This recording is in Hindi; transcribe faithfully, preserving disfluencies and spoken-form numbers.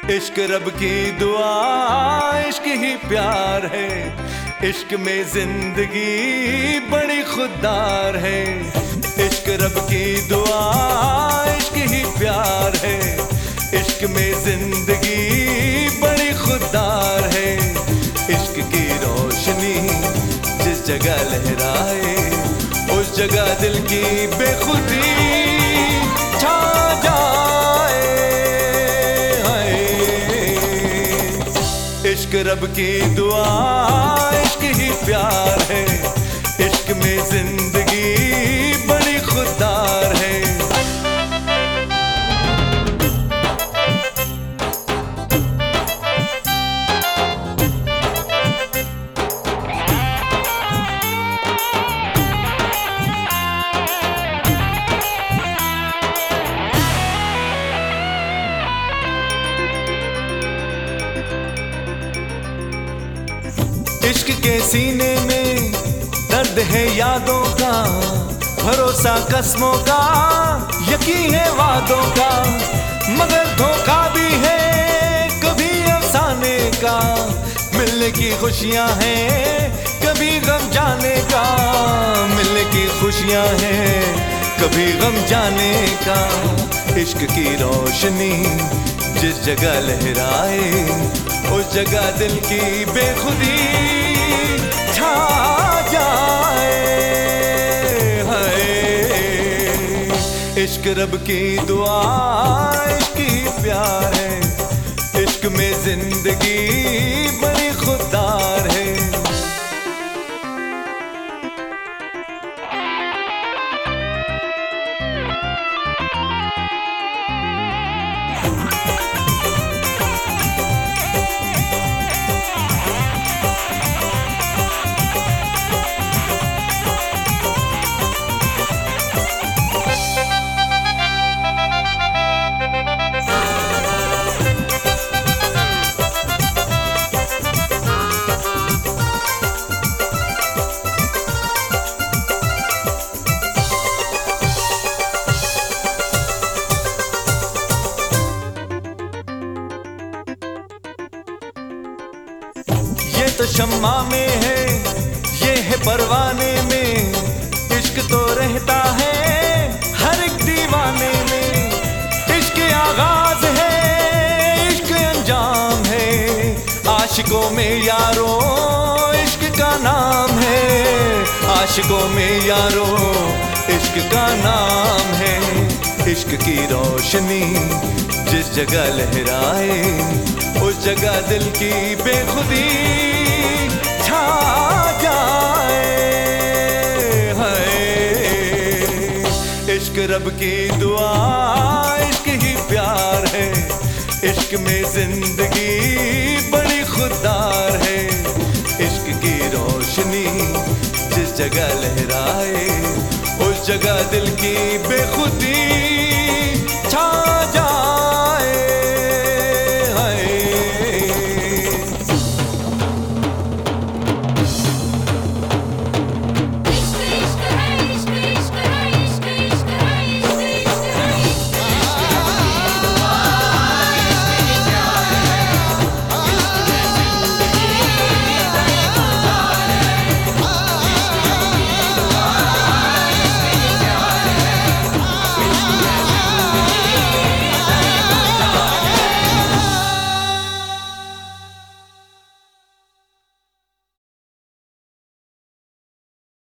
इश्क रब की दुआ, इश्क ही प्यार है। इश्क में जिंदगी बड़ी खुददार है। इश्क रब की दुआ, इश्क ही प्यार है। इश्क में जिंदगी बड़ी खुददार है। इश्क की रोशनी जिस जगह लहराए, उस जगह दिल की बेखुदी छा जाए। इश्क रब की दुआ, इश्क ही प्यार है। इश्क में जिंदगी बड़ी खुददार है। इश्क के सीने में दर्द है यादों का, भरोसा कस्मों का, यकीन है वादों का, मगर धोखा भी है कभी अफसाने का। मिलने की खुशियां हैं कभी गम जाने का, मिलने की खुशियां हैं कभी गम जाने का। इश्क की रोशनी जिस जगह लहराए, उस जगह दिल की बेखुदी छा जाए। हाय इश्क रब की दुआ, इश्क ही प्यार है। इश्क में जिंदगी बड़ी खुददार है। ये तो शम्मा में है, ये है परवाने में। इश्क तो रहता है हर एक दीवाने में। इश्क आगाज है, इश्क अंजाम है। आशिकों में यारो इश्क का नाम है। आशिकों में यारो इश्क का नाम है। इश्क की रोशनी जिस जगह लहराए, उस जगह दिल की बेखुदी छा जाए। हाय इश्क रब की दुआ, इश्क ही प्यार है। इश्क में जिंदगी बड़ी खुददार है। इश्क की रोशनी जिस जगह लहराए, उस जगह दिल की बेखुदी छा